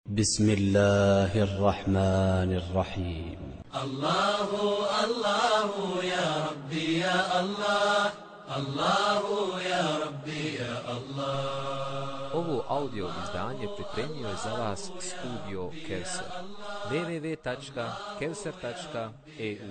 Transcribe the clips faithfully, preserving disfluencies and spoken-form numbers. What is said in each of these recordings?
بسم الله الرحمن الرحيم. الله الله يا ربي يا الله الله يا ربي يا الله. Ovo audio izdanje pripremio je za vas studio Kevser. w w w tačka kevser tačka e u.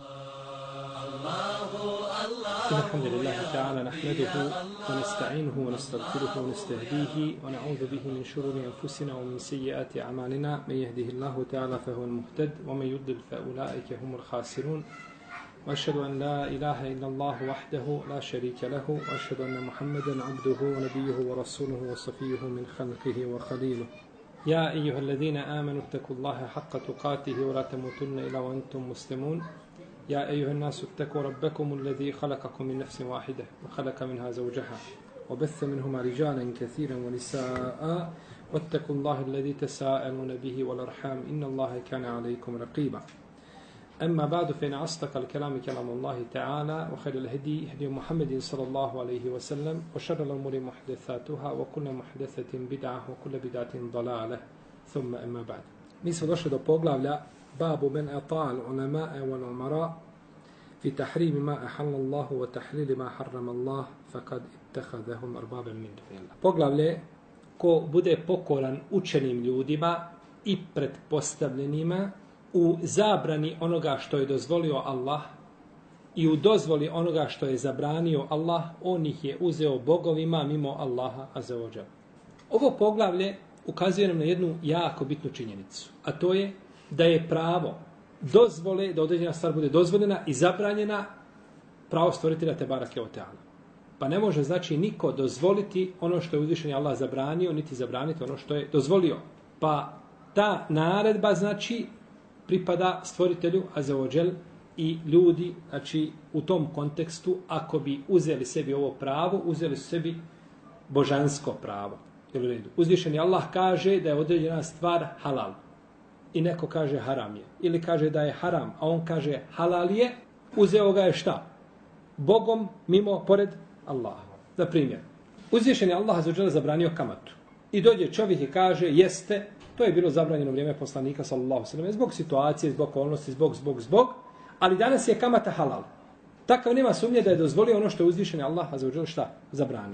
الحمد لله تعالى نحمده ونستعينه ونستغفره ونستهديه ونعوذ به من شرور أنفسنا ومن سيئات أعمالنا. من يهده الله تعالى فهو المهتد ومن يضلل فأولئك هم الخاسرون. وأشهد أن لا إله إلا الله وحده لا شريك له وأشهد أن محمدا عبده ونبيه ورسوله وصفيه من خلقه وخليله. يا أيها الذين آمنوا اتقوا الله حق تقاته ولا تموتن إلا وأنتم مسلمون. يا أيها الناس اتقوا ربكم الذي خلقكم من نفس واحدة وخلق منها زوجها وبث منهما رجالا كثيرا ونساء واتقوا الله الذي تساءلون به والأرحام إن الله كان عليكم رقيبا. أما بعد فإن أصدق الكلام كلام الله تعالى وخير الهدي هدي محمد صلى الله عليه وسلم وشر الأمور محدثاتها وكل محدثة بدعة وكل بدعة ضلالة ثم أما بعد. Mi smo došli do poglavlja babu men ata'al ulama'a wal umara fi tahrimi ma ahalla Allahu wa tahlili ma harrama Allah faqad ittakhadhahum arbaban min dunillah. Poglavlje ko bude pokoran učenim ljudima i pretpostavljenima u zabrani onoga što je dozvolio Allah i u dozvoli onoga što je zabranio Allah, on ih je uzeo bogovima mimo Allaha azza wa džal. Ovo poglavlje ukazuje nam na jednu jako bitnu činjenicu, a to je da je pravo dozvole, da određena stvar bude dozvoljena i zabranjena, pravo stvoritelja te barake o teala. Pa ne može znači niko dozvoliti ono što je uzvišeni Allah zabranio, niti zabraniti ono što je dozvolio. Pa ta naredba znači pripada stvoritelju azza wa džel i ljudi, znači u tom kontekstu, ako bi uzeli sebi ovo pravo, uzeli su sebi božansko pravo. Uzvišeni Allah kaže da je određena stvar halal i neko kaže haram je. Ili kaže da je haram, a on kaže halal je, uzeo ga je šta? Bogom mimo pored Allaha. Za primjer, uzvišeni Allah azza wa džel zabranio kamatu. I dođe čovjek i kaže jeste, to je bilo zabranjeno u vrijeme poslanika sallallahu alejhi ve sellem zbog situacije, zbog okolnosti, zbog, zbog, zbog, ali danas je kamata halal. Takav nema sumnje da je dozvolio ono što je uzvišeni Allah azza wa džel šta? Zabranio.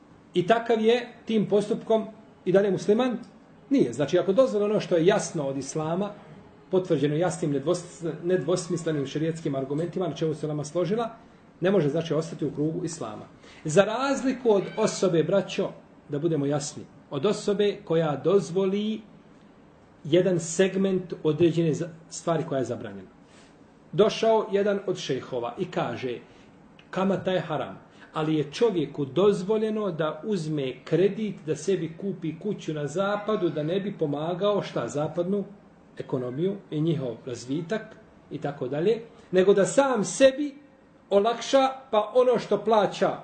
I takav je tim postupkom i dalje musliman? Nije. Znači, ako dozvoli ono što je jasno od islama, potvrđeno jasnim, nedvosmislenim šerijetskim argumentima, na čemu se nama složila, ne može znači ostati u krugu islama. Za razliku od osobe, braćo, da budemo jasni, od osobe koja dozvoli jedan segment određene stvari koja je zabranjena. Došao jedan od šejhova i kaže, kamata je haram, ali je čovjeku dozvoljeno da uzme kredit, da sebi kupi kuću na zapadu, da ne bi pomagao šta zapadnu ekonomiju i njihov razvitak i tako dalje, nego da sam sebi olakša, pa ono što plaća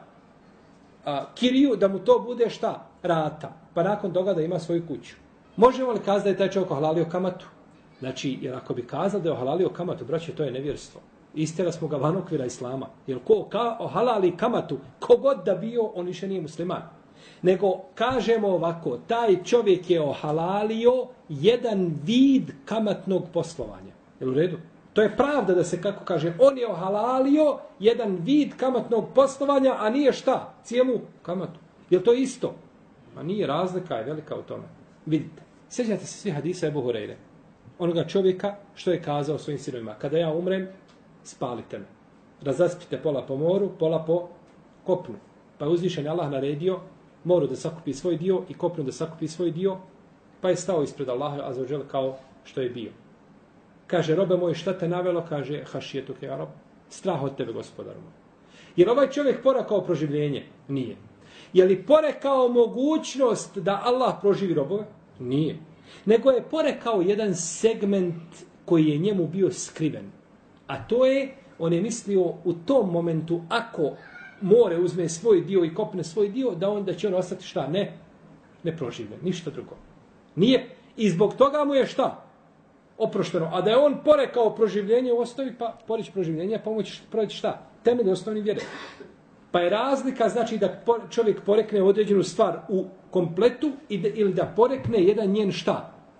a, kiriju, da mu to bude šta? Rata. Pa nakon toga da ima svoju kuću. Možemo li kazati da je taj čovjek ohalalio kamatu? Znači, jer ako bi kazali da je ohalalio kamatu, braće, to je nevjerstvo. Istjela smo ga van okvira islama. Jer ko ka, ohalali kamatu, kogod da bio, on više nije musliman. Nego kažemo ovako, taj čovjek je ohalalio jedan vid kamatnog poslovanja. Jel u redu? To je pravda da se, kako kaže, on je ohalalio jedan vid kamatnog poslovanja, a nije šta? Cijelu kamatu. Jel to isto? Ma nije, razlika je velika u tome. Vidite, sjećate se svi hadisa Ebu Hureyre. Onoga čovjeka što je kazao svojim sinovima. Kada ja umrem, spalite me. Razaspite pola po moru, pola po kopnu. Pa je uzvišen Allah naredio moru da sakupi svoj dio i kopnu da sakupi svoj dio, pa je stao ispred Allaha azza wa džel kao što je bio. Kaže, robe moj, šta te navelo? Kaže, hašijetuke ja rob. Strah od tebe, gospodaru moj. Jer ovaj čovjek porekao proživljenje? Nije. Je li porekao mogućnost da Allah proživi robove? Nije. Nego je porekao jedan segment koji je njemu bio skriven. A to je, on je mislio u tom momentu, ako more uzme svoj dio i kopne svoj dio, da onda će on ostati šta? Ne, ne proživljen, ništa drugo. Nije, i zbog toga mu je šta? Oprošteno. A da je on porekao proživljenje u osnovi, pa poreći proživljenje, pomoći proći šta? Temelj osnovni vjere. Pa je razlika, znači da čovjek porekne određenu stvar u kompletu ili da porekne jedan njen šta?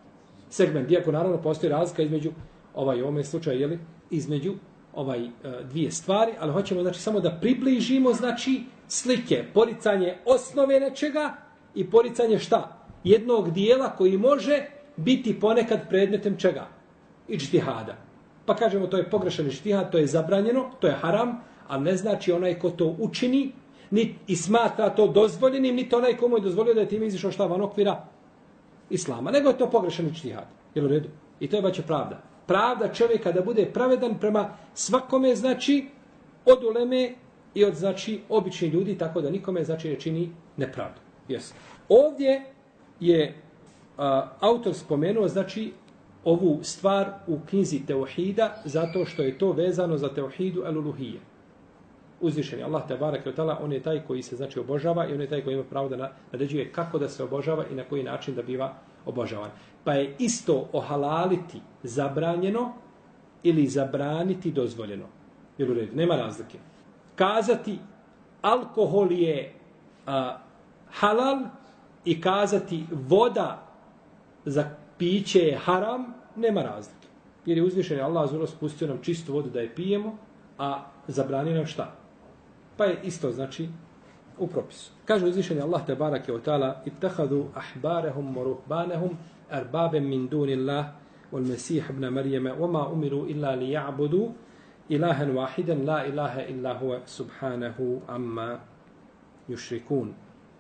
segment. Iako naravno postoji razlika između, ovaj, u ovome slučaju, jeli, između ovaj e, dvije stvari, ali hoćemo znači samo da približimo znači slike, poricanje osnove nečega i poricanje šta? Jednog dijela koji može biti ponekad predmetem čega? Iđtihada. Pa kažemo to je pogrešan iđtihad, to je zabranjeno, to je haram, ali ne znači onaj ko to učini ni i smatra to dozvoljenim, niti onaj komu je dozvolio da je time izišao šta van okvira islama. Nego je to pogrešan iđtihad. Jel u redu? I to je baš pravda. Pravda čovjeka da bude pravedan prema svakome, znači, od uleme i od, znači, običnih ljudi, tako da nikome, znači, ne čini nepravdu. Yes. Ovdje je a, autor spomenuo, znači, ovu stvar u knjizi Teuhida, zato što je to vezano za Teuhidu el-Uluhije. Uzvišeni Allah te bareke ve taala, on je taj koji se znači obožava i on je taj koji ima pravo da naređuje kako da se obožava i na koji način da biva obožavan. Pa je isto ohalaliti zabranjeno ili zabraniti dozvoljeno. Jel u redu? Nema razlike. Kazati alkohol je a, halal i kazati voda za piće je haram, nema razlike. Jer je uzvišeni Allah azza spustio nam čistu vodu da je pijemo, a zabranio nam šta? Pa je isto, znači, u propisu. Kaže uzvišeni Allah te barake o ta'ala ittahadu ahbarehum wa ruhbanehum arbabem min dunillah wal mesih ibn Marijeme wama umiru illa li ja'budu ilahen wahidan la ilaha illa huwa subhanahu amma yušrikun.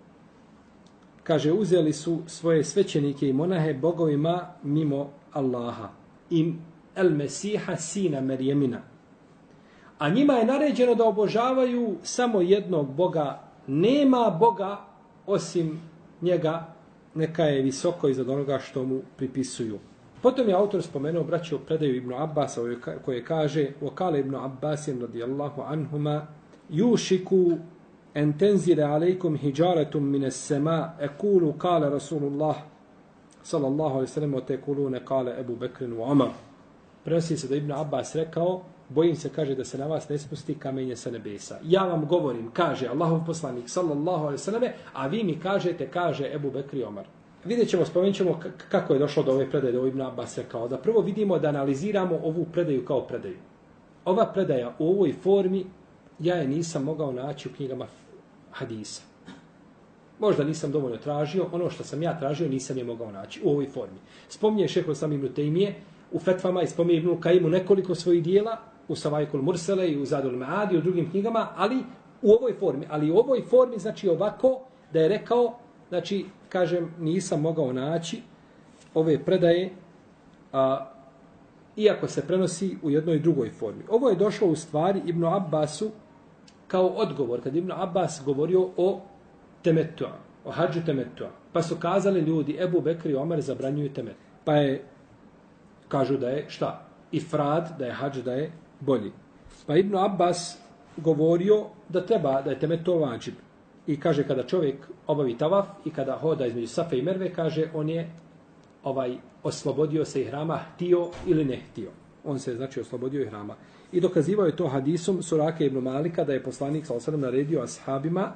Kaže, uzeli su svoje svećenike i monahe bogovima mimo Allaha. Im el Mesiha sina Marijemina. A njima je naređeno da obožavaju samo jednog Boga. Nema Boga osim njega, neka je visoko iznad onoga što mu pripisuju. Potom je autor spomenuo, braćo, predaju Ibnu Abbasa koje kaže وَقَالَ Ibnu Abbasin radijallahu anhuma يُوشِكُ أَنْ تَنْزِلَ عَلَيْكُمْ هِجَارَةٌ مِنَ السَّمَاءِ أَقُولُ قَالَ رَسُولُ اللَّهِ صلى الله عليه وسلم وَتَقُولُونَ قَالَ أَبُو بَكْرٍ وَعُمَرٍ. Prenosi se da Ibn Abbas rekao, bojim se, kaže, da se na vas ne spusti kamenje sa nebesa. Ja vam govorim, kaže Allahov poslanik, sallallahu alejhi ve selleme, a vi mi kažete, kaže Ebu Bekr i Omar. Vidjet ćemo, spomenut ćemo kako je došlo do ove predaje, da Ibn Abbas rekao. Da prvo vidimo, da analiziramo ovu predaju kao predaju. Ova predaja u ovoj formi, ja je nisam mogao naći u knjigama hadisa. Možda nisam dovoljno tražio, ono što sam ja tražio nisam je mogao naći u ovoj formi. Spominje šejh Islam ibn Tejmije u fetvama i spominje Ibn Kaimu nekoliko svojih dijela, u Savajkul Mursele i u Zadul Maadi i u drugim knjigama, ali u ovoj formi. Ali u ovoj formi, znači ovako, da je rekao, znači, kažem, nisam mogao naći ove predaje, a, iako se prenosi u jednoj i drugoj formi. Ovo je došlo u stvari Ibn Abbasu kao odgovor, kad Ibn Abbas govorio o temetua, o hađu temetua. Pa su kazali ljudi, Ebu Bekr i Omer zabranjuju temet. Pa je, kažu da je šta? Ifrad, da je hađ, da je bolji. Pa Ibn Abbas govorio da treba, da je temetu vađib. I kaže, kada čovjek obavi tavaf i kada hoda između Safe i Merve, kaže, on je ovaj oslobodio se ihrama, htio ili ne htio. On se, znači, oslobodio ihrama. I dokazivao je to hadisom Surake ibn Malika, da je poslanik sallallahu alejhi ve sellem naredio ashabima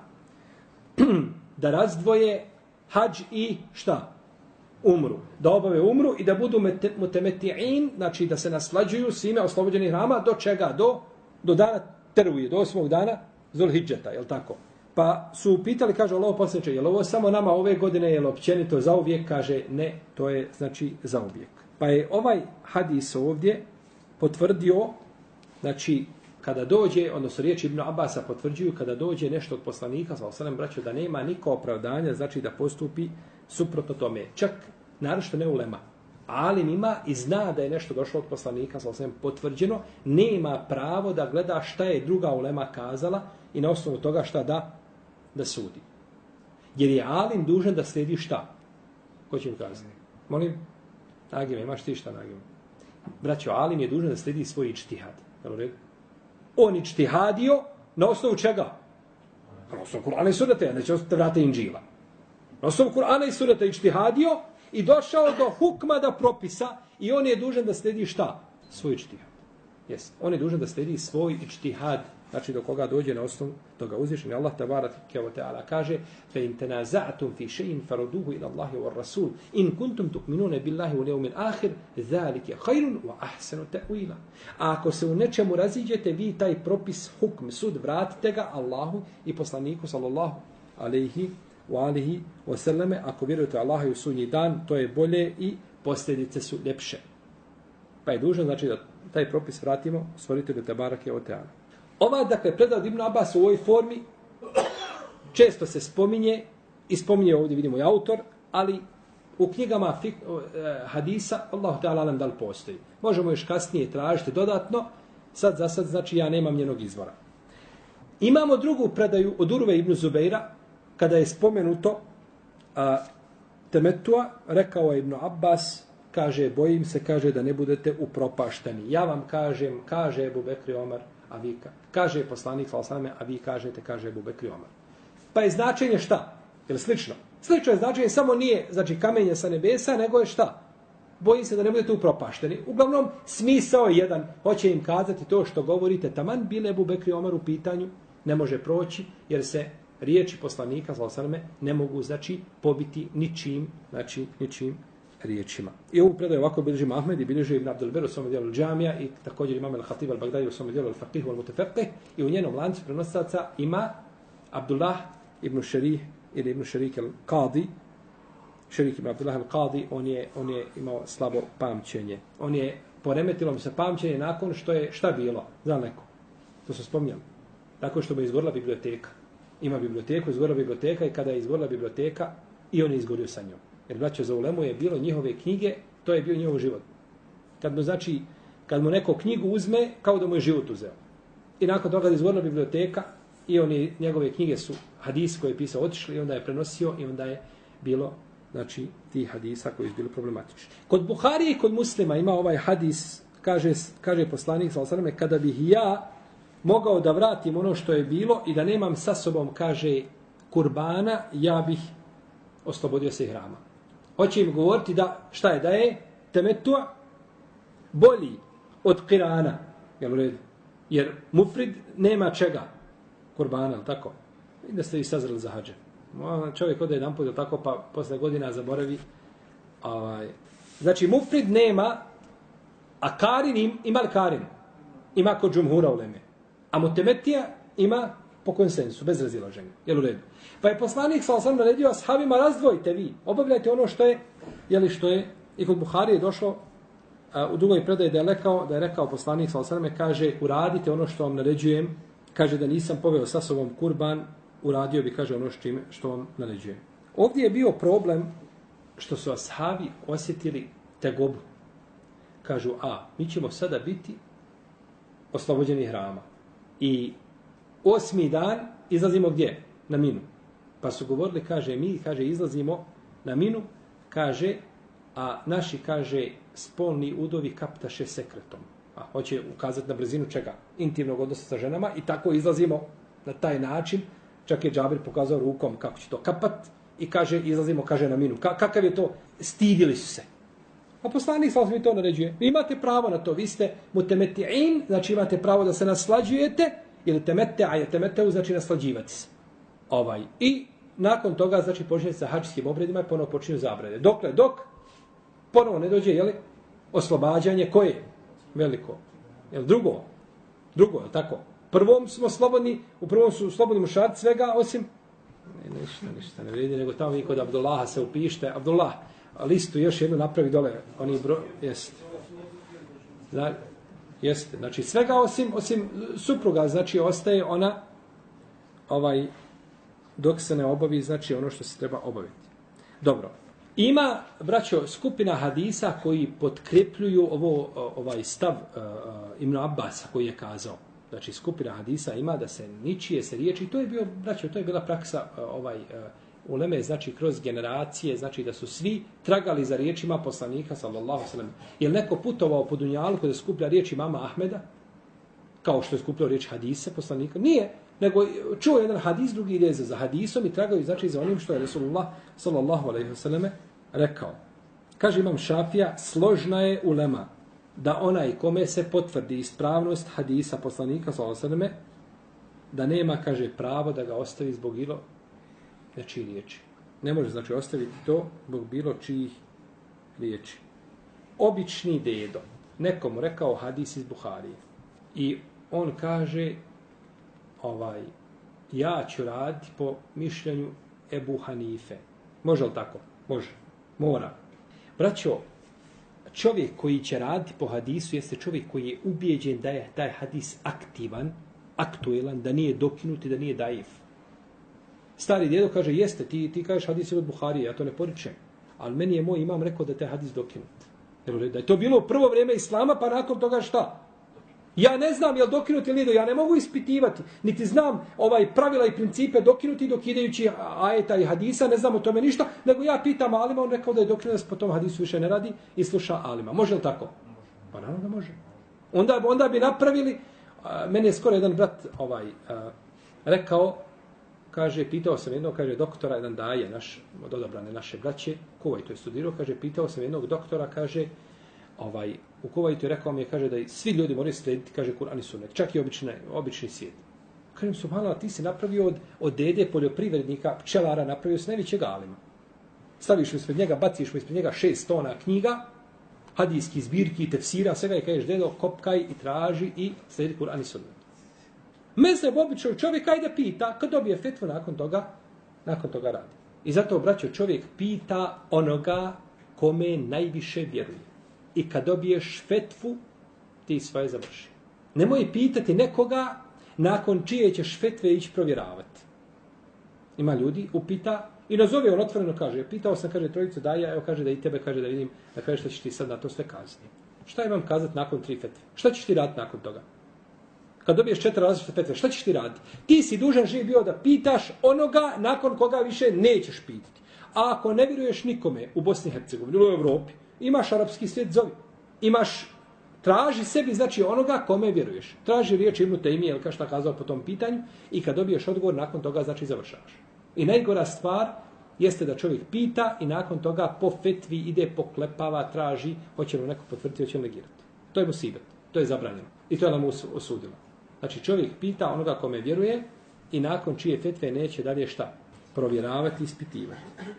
da razdvoje hadž i šta? Umru. Da obave umru i da budu mutemeti'in, znači da se naslađuju svime oslobođenih ihrama do čega? Do, do dana tervije, do osmog dana Zulhidžeta, je li tako? Pa su pitali, kaže Allahov poslaniče, je li ovo samo nama ove godine, je li općenito zauvijek? Kaže, ne, to je znači zauvijek. Pa je ovaj hadis ovdje potvrdio, znači, kada dođe, odnosno riječi Ibn Abasa potvrđuju, kada dođe nešto od poslanika, sallallahu alejhi ve sellem, braćo, da nema niko opravdanja, znači da postupi suprotno tome. Čak, naročito ne ulema. Alim ima i zna da je nešto došlo od poslanika, sallallahu alejhi ve sellem, potvrđeno, nema pravo da gleda šta je druga ulema kazala i na osnovu toga šta da, da sudi. Jer je alim dužan da slijedi šta? Ko će mi kazati? Molim? Nagime, imaš ti šta nagime? Braćo, alim je dužan da slijedi svoj ičtihad. On ičtihadio na osnovu čega? Na osnovu Kur'ana i Sunete, neće vrate Inđila. Na osnovu Kur'ana i Sunete ičtihadio i došao do hukma da propisa i on je dužan da slijedi šta? Svoj ičtihad. Yes. On je dužan da slijedi svoj ičtihad. znači do koga dođe na osnovu toga. Uzvišeni Allah tebareke ve teala kaže: "Fa in tanaza'tum fi shay'in farudduhu ila Allahi war Rasul in kuntum tu'minuna billahi wal yawmil akhir zalika khairun wa ahsanu ta'wila." A ako se u nečemu raziđete, vi taj propis, hukm, sud, vratite ga Allahu i poslaniku sallallahu alejhi wa alihi wa sallame. Ako vjerujete Allahu i u sudnji dan, to je bolje i posljedice su ljepše. Pa je dužno, znači, da taj propis vratimo stvoritelju tebareke ve teala. Ova, dakle, predao Ibn Abbas u ovoj formi često se spominje i spominje ovdje, vidimo, i autor, ali u knjigama fik, hadisa, Allahu ta'ala alam da li postoji. Možemo još kasnije tražiti dodatno, sad za sad, znači, ja nemam njenog izvora. Imamo drugu predaju od Urve ibn Zubeira, kada je spomenuto a, temetua, rekao je Ibn Abbas, kaže, bojim se, kaže, da ne budete upropašteni. Ja vam kažem, kaže Ebu Bekri Omar, a vi ka, kaže poslanik sallallahu alejhi ve sellem, a vi kažete, kaže Ebu Bekri Omar. Pa je značenje šta? Je li slično? Slično je značenje, samo nije, znači, kamenje sa nebesa, nego je šta? Bojim se da ne budete upropašteni. Uglavnom, smisao je jedan, hoće im kazati to što govorite, taman bile Ebu Bekri Omar u pitanju, ne može proći, jer se riječi poslanika sallallahu alejhi ve sellem ne mogu, znači, pobiti ničim, znači, ničim riječima. I ovu predaju ovako bilježi Ahmed i bilježi Ibn Abdul Ber u svome dijelu Džamija i također imam al-Hatib al-Bagdadi u svome dijelu al-Faqih wal-Mutafaqih i u njenom lancu prenosaca ima Abdullah ibn Šerih ili ibn Šerik al-Qadi. Šerik ibn Abdullah al-Qadi, on je, on je imao slabo pamćenje. On je poremetilo mu se pamćenje nakon što je šta bilo? Zna neko? To se spominjalo. Tako što mu je izgorila biblioteka. Ima biblioteku, izgorila biblioteka i kada je izgorila biblioteka i on je izgorio sa njom. Jer braćo za ulemu je bilo njihove knjige, to je bio njihov život. Kad mu, znači, kad mu neko knjigu uzme, kao da mu je život uzeo. I nakon toga je izgorila biblioteka i oni, njegove knjige su hadis koje je pisao otišli i onda je prenosio i onda je bilo, znači, ti hadisa koji su bili problematični. Kod Buharije i kod Muslima ima ovaj hadis, kaže, kaže poslanik sallallahu alejhi ve sellem, kada bih ja mogao da vratim ono što je bilo i da nemam sa sobom, kaže, kurbana, ja bih oslobodio se hrama. Hoće im govoriti da, šta je, da je temetua bolji od kirana, jel u redu? Jer mufrid nema čega, kurbana, ili tako? I da ste i sazreli za hađe. Čovjek ode jedan put, tako, pa posle godina zaboravi. Ovaj. Znači, mufrid nema, a karin im, ima li karin? Ima kod džumhura uleme. A mutemetija ima po konsensu, bez razilaženja. Jel u redu? Pa je poslanik sallallahu alejhi ve sellem naredio ashabima, razdvojite vi, obavljajte ono što je, jeli što je, i kod Buharije je došlo a, u drugoj predaji da je rekao, da je rekao poslanik sallallahu alejhi ve sellem, kaže, uradite ono što vam naređujem, kaže da nisam poveo sa sobom kurban, uradio bi, kaže, ono što, ime, što vam naređujem. Ovdje je bio problem što su ashabi osjetili tegobu. Kažu, a, mi ćemo sada biti oslobođeni hrama. I osmi dan izlazimo gdje? Na Minu. Pa su govorili, kaže, mi, kaže, izlazimo na Minu, kaže, a naši, kaže, spolni udovi kaptaše sekretom. A hoće ukazati na brzinu čega? Intimnog odnosa sa ženama i tako izlazimo na taj način. Čak je Džabir pokazao rukom kako će to kapat i kaže, izlazimo, kaže, na Minu. Ka- kakav je to? Stidili su se. A poslanik sallallahu alejhi ve sellem to naređuje. Vi imate pravo na to, vi ste mutemeti'in, znači imate pravo da se naslađujete, ili temete'a je temete'u, znači naslađivati se. Ovaj. I nakon toga, znači, počinje sa hadžskim obredima i ponovo počinju zabrede. Dokle? Dok ponovo ne dođe, jeli, oslobađanje koje? Veliko. Jel drugo? Drugo, je tako? Prvom smo slobodni, u prvom su slobodni mušarci svega, osim, ne, ništa, ništa ne vredi, nego tamo vi kod Abdullaha se upište. Abdullah, listu još jednu napravi dole, oni bro, jeste. Zna, jeste, znači svega osim, osim supruga, znači ostaje ona, ovaj, dok se ne obavi, znači ono što se treba obaviti. Dobro. Ima, braćo, skupina hadisa koji potkrepljuju ovo, ovaj stav uh, Ibn Abbasa koji je kazao. Znači, skupina hadisa ima da se ničije se riječi. To je bio, braćo, to je bila praksa uh, ovaj, uh, uleme, znači kroz generacije, znači da su svi tragali za riječima poslanika, sallallahu alejhi ve sellem. Je li neko putovao po dunjalku da skuplja riječi mama Ahmeda, kao što je skupljao riječ hadisa poslanika? Nije, nego čuo jedan hadis, drugi ide za hadisom i tragaju, znači, za onim što je Resulullah, sallallahu alejhi ve selleme, rekao. Kaže imam Šafija, složna je ulema da onaj kome se potvrdi ispravnost hadisa poslanika, sallallahu alejhi ve selleme, da nema, kaže, pravo da ga ostavi zbog bilo nečiji riječi. Ne može, znači, ostaviti to zbog bilo čijih riječi. Obični dedo. Nekomu rekao hadis iz Buharije. I on kaže, ovaj, ja ću raditi po mišljenju Ebu Hanife. Može li tako? Može. Mora. Braćo, čovjek koji će raditi po hadisu jeste čovjek koji je ubijeđen da je taj hadis aktivan, aktuelan, da nije dokinut i da nije daif. Stari djedo kaže, jeste, ti, ti kažeš hadis je od Buharije, ja to ne poričem. Ali meni je moj imam rekao da je taj hadis dokinut. Da je to bilo u prvo vrijeme Islama, pa nakon toga šta? Ja ne znam je li dokinut ili nije, ja ne mogu ispitivati, niti znam ovaj pravila i principe dokinuti dokidajući ajeta i hadisa, ne znam o tome ništa, nego ja pitam Alima, on rekao da je dokinut, da se po tom hadisu više ne radi i sluša Alima. Može li tako? Pa naravno da može. Onda, onda bi napravili, a, meni je skoro jedan brat ovaj, a, rekao, kaže, pitao sam jednog, kaže, doktora, jedan daje, naš, od odabrane naše braće, Kuvajtu je studirao, kaže, pitao sam jednog doktora, kaže, ovaj, u Kuvajtu je rekao mi je, kaže, da svi ljudi moraju slediti, kaže, Kur'an i Sunnet, čak i obični, obični svijet. Kažem, subhanallah, ti si napravio od, od dede poljoprivrednika, pčelara, napravio s najvećeg alima. Staviš ispred njega, baciš mu ispred njega šest tona knjiga, hadijski zbirki, tefsira, svega i kažeš, dedo, kopkaj i traži i sledi Kur'an i Sunnet. Mezheb običnog čovjeka ajde pita, kad dobije fetvu, nakon toga, nakon toga radi. I zato, braćo, čovjek pita onoga kome najviše vjeruje. I kad dobiješ fetvu, ti svoje završi. Nemoj pitati nekoga nakon čije ćeš fetve ići provjeravati. Ima ljudi, upita i nazove on otvoreno, kaže, pitao sam, kaže, trojicu daja, evo kaže da i tebe, kaže da vidim, da kaže šta ćeš ti sad na to sve kazati. Šta imam kazati nakon tri fetve? Šta ćeš ti raditi nakon toga? Kad dobiješ četiri različite fetve, šta ćeš ti raditi? Ti si dužan živ bio da pitaš onoga nakon koga više nećeš pitati. A ako ne vjeruješ nikome u Bosni i Hercegovini ili u Evropi, imaš arapski svijet, zovi. Imaš, traži sebi, znači onoga kome vjeruješ. Traži riječ Ibn Taymije, ili kao šta kazao po tom pitanju, i kad dobiješ odgovor, nakon toga, znači završavaš. I najgora stvar jeste da čovjek pita i nakon toga po fetvi ide, poklepava, traži, hoće li neko potvrditi, hoće li negirati. To je musibet, to je zabranjeno. I to je nam osudilo. Znači čovjek pita onoga kome vjeruje i nakon čije fetve neće dalje šta? Provjeravati, ispitivati.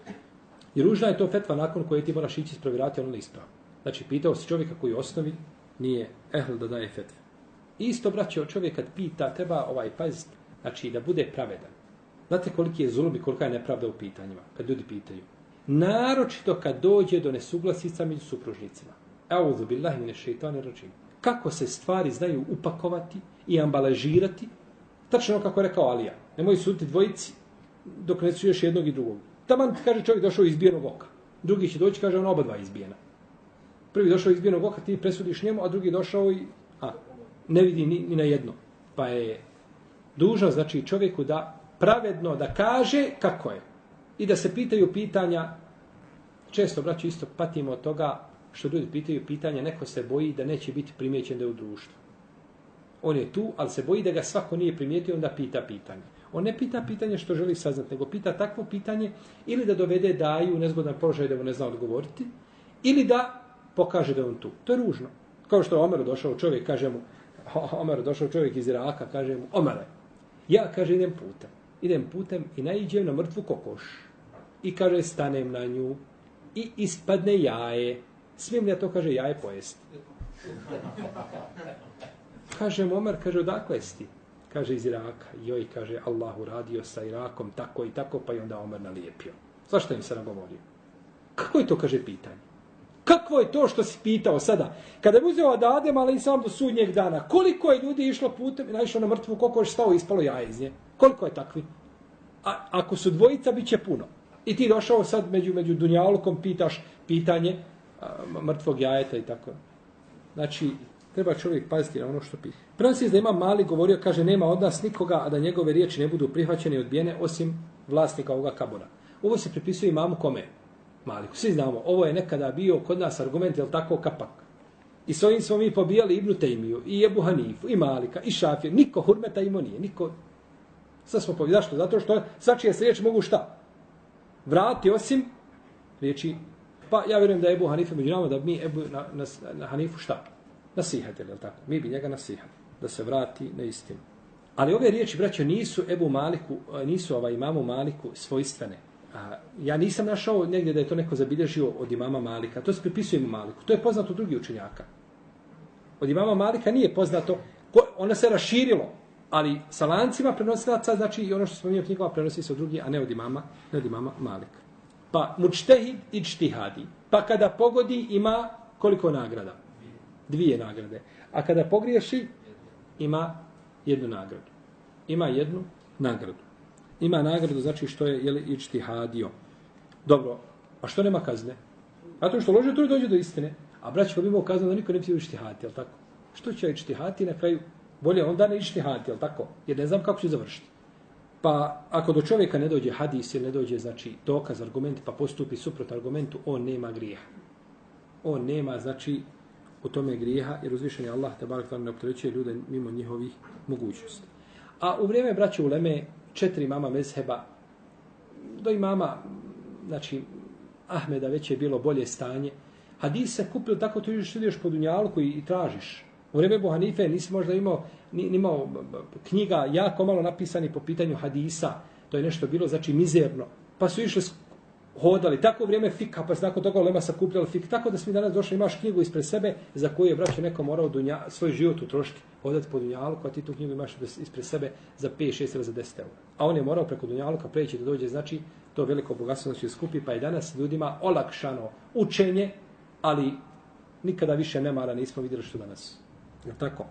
I ružna je to fetva nakon koje ti moraš ići isprovjerati ono ispravno. Znači pitao si čovjeka koji u osnovi nije ehl da daje fetve. Isto, braćo, čovjek kad pita treba ovaj paziti, znači da bude pravedan. Znate koliki je zulum i kolika je nepravda u pitanjima kad ljudi pitaju. Naročito kad dođe do nesuglasica među supružnicima. Eûzu billahi mine šeitani rđim. Kako se stvari znaju upakovati i ambalažirati, tačno kako je rekao Alija. Nemoj suditi dvojici dok ne su još jednog i drugog. Taman kaže čovjek došao izbijenog oka. Drugi će doći, kaže on oba dva izbijena. Prvi došao izbijenog oka, ti presudiš njemu, a drugi došao i a, ne vidi ni, ni na jedno. Pa je dužan, znači čovjeku da pravedno da kaže kako je. I da se pitaju pitanja, često, braći, isto patimo od toga što ljudi pitaju pitanja, neko se boji da neće biti primijećen da je u društvu. On je tu, ali se boji da ga svako nije primijetio, onda pita pitanje. On ne pita pitanje što želi saznati, nego pita takvo pitanje ili da dovede daju u nezgodan položaj da mu ne zna odgovoriti, ili da pokaže da je on tu. To je ružno. Kao što je Omeru došao čovjek, kaže mu, Omeru došao čovjek iz Iraka, kaže mu, Omere, ja, kaže, idem putem. Idem putem i naiđem na mrtvu kokoš. I, kaže, stanem na nju i ispadne jaje. Smijem li ja to, kaže, jaje pojesti? Kaže mu Omer, kaže, odakle si ti? Kaže, iz Iraka. Joj, kaže, Allah uradio sa Irakom tako i tako, pa i onda Omer nalijepio. Zašto im se nagovorio? Kako je to, kaže, pitanje? Kakvo je to što si pitao sada? Kada je uzeo od Adema, ali i sam do sudnjeg dana, koliko je ljudi išlo putem i naišlo na mrtvu kokoš, stao i ispalo jaje iz nje? Koliko je takvi? A ako su dvojica, bit će puno. I ti došao sad među, među dunjalukom, pitaš pitanje a, mrtvog jajeta i tako. Znači, treba čovjek paziti na ono što pita. Prenosi da ima Mali govorio, kaže, nema od nas nikoga, a da njegove riječi ne budu prihvaćene i odbijene, osim vlasnika ovoga kabora. Ovo se pripisuje imamu kome? Maliku. Svi znamo, ovo je nekada bio kod nas argument, jel tako, kapak. I s ovim smo mi pobijali Ibn Taymiju, i Ebu Hanifu, i Malika, i Šafiju. Niko hurmeta imao nije, niko. Sad smo pobijali. Zašto? Zato što svačije se riječi mogu šta? Vrati osim riječi. Pa ja vjerujem da je Ebu Hanife među nama, da mi Ebu, na, na, na Hanifu šta? Nasihatili, jel tako? Mi bi njega nasihali. Da se vrati na istinu. Ali ove riječi, braćo, nisu Ebu Maliku, nisu ovaj imamu Maliku svojstvene. A, ja nisam našao negdje da je to neko zabilježio od imama Malika. To se pripisuje mu Maliku. To je poznato od drugih učenjaka. Od imama Malika nije poznato. Ono se raširilo, ali sa lancima prenosilaca, znači i ono što spominje u knjigama prenosi se od drugih, a ne od imama, ne od imama Malika. Pa mučtehid i čtihadi. Pa kada pogodi ima koliko nagrada? Dvije nagrade. A kada pogriješi ima jednu nagradu. Ima jednu nagradu. Ima nagradu, znači što je jeli, ičtihadio. Dobro, a što nema kazne? A to što lože, to dođe do istine. A braći, bi imao kaznu da niko ne bi htio ičtihati, jel tako? Što će ičtihati na kraju? Bolje onda ne ičtihati, jel tako? Jer ne znam kako će završiti. Pa ako do čovjeka ne dođe hadis ili ne dođe, znači, dokaz, argument, pa postupi suprot argumentu, on nema grijeha. On nema, znači, u tome grijeha, jer uzvišen je Allah, te barak ne opterećuje ljude mimo njihovih mogućnosti. A u vrijeme braće uleme, četiri imama mezheba, do imama, znači, Ahmeda već je bilo bolje stanje. Hadis se kupio tako, tu ideš, ideš po dunjalku i, i tražiš. U vrijeme Ebu Hanife nisi možda imao, ni, imao knjiga jako malo napisani po pitanju hadisa. To je nešto bilo, znači, mizerno. Pa su išli, hodali. Tako u vrijeme fika, pa se nakon toga ulema sakupljali fik. Tako da svi danas došli, imaš knjigu ispred sebe za koju je, braće, neko morao dunja, svoj život utrošiti. Hodati po dunjalku, a ti tu knjigu imaš ispred sebe za pet, šest ili za deset eura. A on je morao preko dunjaluka preći da dođe, znači, to veliko bogatstvo znači skupi, pa je danas ljudima olakšano učenje, ali nikada više nemara nismo vidjeli što danas. Je tako?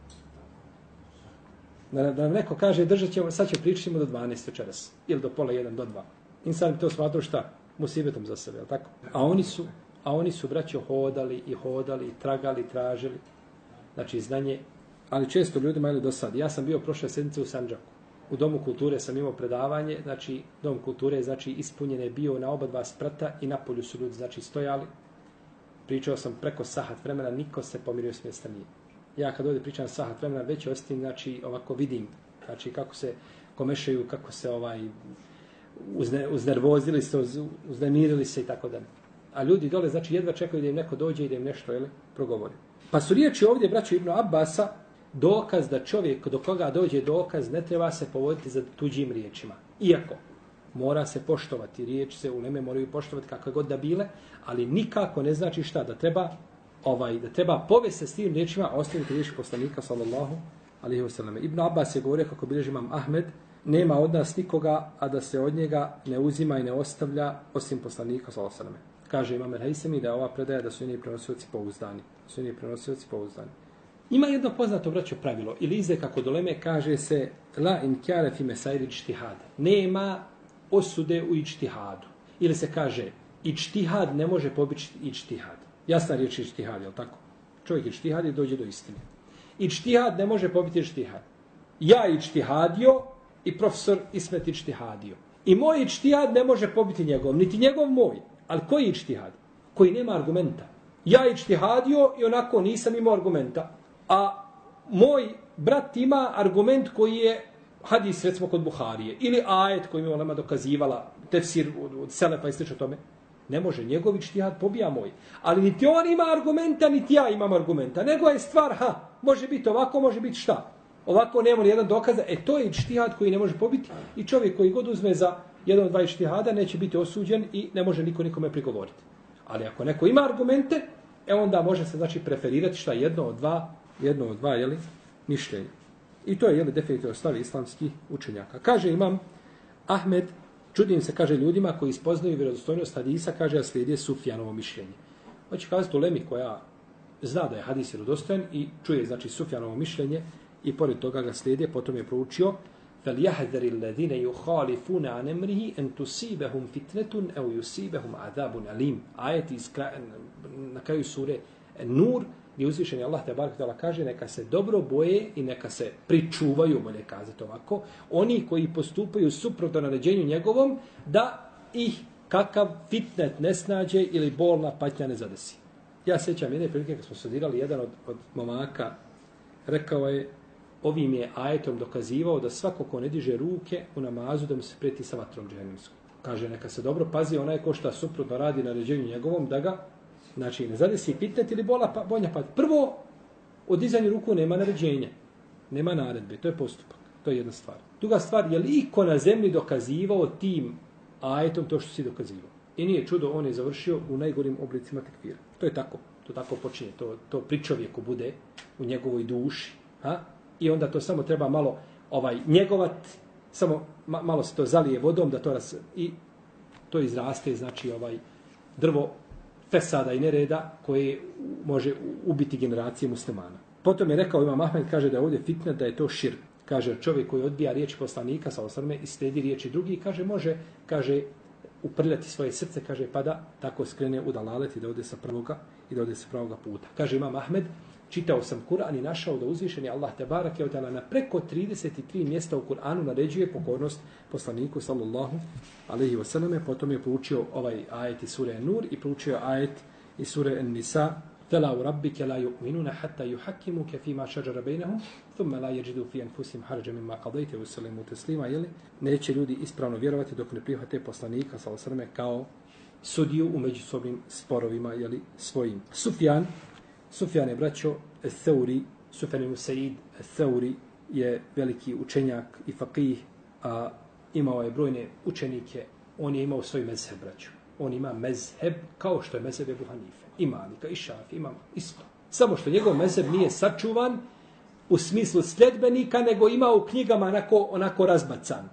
Da, da nam neko kaže, držat ćemo, sad će pričati do dvanaest večeras, ili do pola jedan, do dva. Insan bi to smatrao šta? Musibetom za sebe, je tako? A oni su, a oni su, braćo, hodali i hodali, i tragali, tražili, znači znanje, ali često ljudima ili do sad. Ja sam bio prošle sedmice u Sandžaku. U Domu kulture sam imao predavanje, znači Dom kulture znači ispunjen je bio na oba dva sprata i napolju su ljudi znači stojali. Pričao sam preko sahat vremena, niko se pomirio s mjesta nije. Ja kad ovdje pričam sahat vremena, već ostim, znači ovako vidim, znači kako se komešaju, kako se ovaj uzne, uznervozili se, uz, uznemirili se i tako dalje. A ljudi dole, znači jedva čekaju da im neko dođe i da im nešto jeli, progovori. Pa su riječi ovdje, braćo Ibn Abbasa, dokaz da čovjek do koga dođe dokaz ne treba se povoditi za tuđim riječima. Iako mora se poštovati, riječi se uleme moraju poštovati kakve god da bile, ali nikako ne znači šta, da treba ovaj da treba povesti s tim riječima, a ostaviti riječi poslanika sallallahu alejhi ve selleme. Ibn Abbas je govorio, kako bilježi imam Ahmed, nema od nas nikoga, a da se od njega ne uzima i ne ostavlja osim poslanika sallallahu alejhi ve selleme. Kaže imam El-Hejsemi da je ova predaja da su njeni prenosioci pouzdani. Su njeni prenosioci pouzdani. Ima jedno poznato, braćo, pravilo, ili izreka kod uleme, kaže se la inkjare fi mesairi ičtihad. Nema osude u ičtihadu. Ili se kaže ičtihad ne može pobiti ičtihad. Jasna riječ je ičtihad, je li tako? Čovjek ičtihad i dođe do istine. Ičtihad ne može pobiti ičtihad. Ja ičtihadio i profesor Ismet ičtihadio. I moj ičtihad ne može pobiti njegov, niti njegov moj. Ali koji ičtihad? Koji nema argumenta. Ja ičtihadio i onako nisam imao argumenta. A moj brat ima argument koji je hadis, recimo, kod Buharije. Ili ajet koji mi je nama dokazivala, tefsir od, od Selefa i slično tome. Ne može, njegov ičtihad pobija moj. Ali niti on ima argumenta, niti ja imam argumenta. Nego je stvar, ha, može biti ovako, može biti šta. Ovako nema li jedan dokaz, e to je ičtihad koji ne može pobiti. I čovjek koji god uzme za jedan od dva ičtihada neće biti osuđen i ne može niko nikome prigovoriti. Ali ako neko ima argumente, e onda može se znači preferirati šta jedno od dva, jedno od dva, jeli, mišljenja. I to je, jeli, definitivno stav islamskih učenjaka. Kaže imam Ahmed, čudim se, kaže, ljudima koji ispoznaju vjerodostojnost hadisa, kaže, a slijedi Sufjanovo mišljenje. Hoće kazati ulemi koja zna da je hadis vjerodostojan i čuje, znači, Sufjanovo mišljenje i pored toga ga slijede, potom je proučio فَلْيَحْذَرِ الَّذِينَ يُخَالِفُونَ عَنْ أَمْرِهِ أَنْ تُصِيبَهُمْ فِتْنَةٌ أَوْ يُصِيبَهُمْ عَذَابٌ أَلِيمٌ. Ajet iz na kraju sure Nur, gdje uzvišeni Allah te barek tala kaže neka se dobro boje i neka se pričuvaju, bolje kazati ovako, oni koji postupaju suprotno naređenju njegovom, da ih kakav fitnet ne snađe ili bolna patnja ne zadesi. Ja sjećam jedne prilike kad smo studirali, jedan od, od momaka rekao je, ovim je ajetom dokazivao da svako ko ne diže ruke u namazu da mu se prijeti sa vatrom džehennemskom. Kaže neka se dobro pazi onaj ko šta suprotno radi naređenju njegovom da ga znači ne zadesi fitnet ili bola pa, bolja pat. Prvo, o dizanju ruku nema naređenja. Nema naredbe, to je postupak. To je jedna stvar. Druga stvar, je li iko na zemlji dokazivao tim ajetom to što si dokazivao? I nije čudo, on je završio u najgorim oblicima tekfira. To je tako. To tako počinje. To, to pri čovjeku bude u njegovoj duši. Ha? I onda to samo treba malo ovaj njegovat, samo ma, malo se to zalije vodom da to raz, i to izraste, znači ovaj drvo fesada i nereda koje može ubiti generacije muslimana. Potom je rekao Imam Ahmed, kaže da je ovdje fitna, da je to širk. Kaže čovjek koji odbija riječ poslanika sa osrme i slijedi riječi drugih, kaže može, kaže uprljati svoje srce, kaže pa da tako skrene u dalalet i da ode sa pravoga i da ode sa pravoga puta. Kaže Imam Ahmed, čitao sam Kur'an i našao da uzvišeni Allah te barake od na preko trideset tri mjesta u Kur'anu naređuje pokornost poslaniku sallallahu alejhi ve selleme. Potom je proučio ovaj ajet iz sure An-Nur i proučio ajet iz sure An-Nisa: "Fala rabbika la yu'minuna hatta yuhakkimuka fima shajara bainahum thumma la yajidu fi anfusihim harajan mimma qadayta wa yusallimu taslima." Jeli neće ljudi ispravno vjerovati dok ne prihvate poslanika sallallahu alejhi ve selleme kao sudiju u međusobnim sporovima, jeli svojim. Sufjan Sufjan je braćo Thauri, Sufjan ibn Sa'id Thauri je veliki učenjak i faqih, a imao je brojne učenike. On je imao svoj mezheb, braćo. On ima mezheb kao što je mezheb Ebu Hanife, i Malika, i Šafi, imam isto. Samo što njegov mezheb nije sačuvan u smislu sljedbenika, nego ima u knjigama onako, onako razbacan.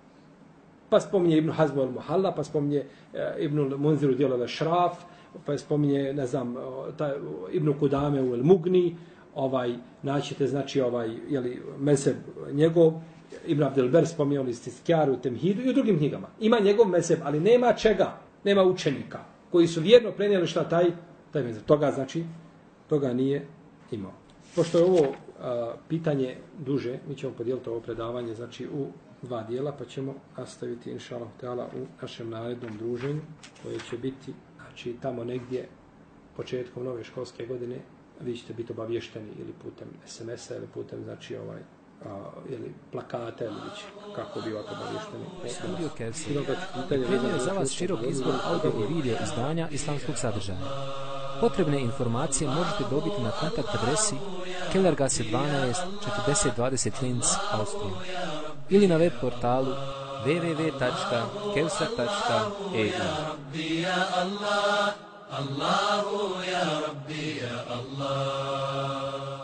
Pa spominje Ibn Hazm al-Muhalla, pa spominje e, Ibn Munziru djelo al-Šraf, pa spominje, ne znam, taj, Ibn Kudame u El-Mugni, ovaj, naćete, znači, ovaj, jeli, mezheb njegov, Ibn Abdelber spominje on Istizkjaru, Temhidu i u drugim knjigama. Ima njegov mezheb, ali nema čega, nema učenika, koji su vjerno prenijeli šta taj, taj mezheb. Toga, znači, toga nije imao. Pošto je ovo a, pitanje duže, mi ćemo podijeliti ovo predavanje, znači, u dva dijela, pa ćemo nastaviti, inša Allah teala, u našem narednom druženju, koje će biti, znači, tamo negdje početkom nove školske godine, vi ćete biti obavješteni ili putem es em es a ili putem, znači, ovaj, a, ili plakata, ili već kako bi ovako obavješteni. Studio Kevser pripremio je za vas širok izbor audio i video izdanja islamskog sadržaja. Potrebne informacije možete dobiti na kontakt adresi Kellergasse dvanaest četrdeset dvadeset Linz, Austrija, ili na web portalu w w w tačka kevser tačka e u. Allahu ya Rabbi ya Allah.